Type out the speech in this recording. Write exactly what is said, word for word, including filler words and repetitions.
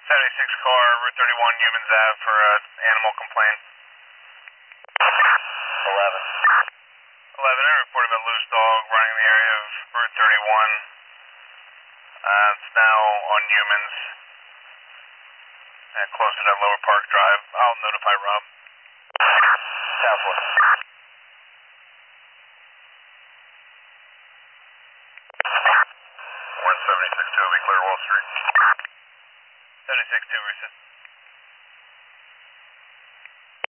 seventy-six car, Route thirty-one, Humans Ave for an animal complaint. eleven. eleven, I reported a loose dog running in the area of Route thirty-one. Uh, it's now on Humans, and closer to Lower Park Drive. I'll notify Rob. Southwest. one seventy-six two will be clear Wall Street. seventy-six two, reset.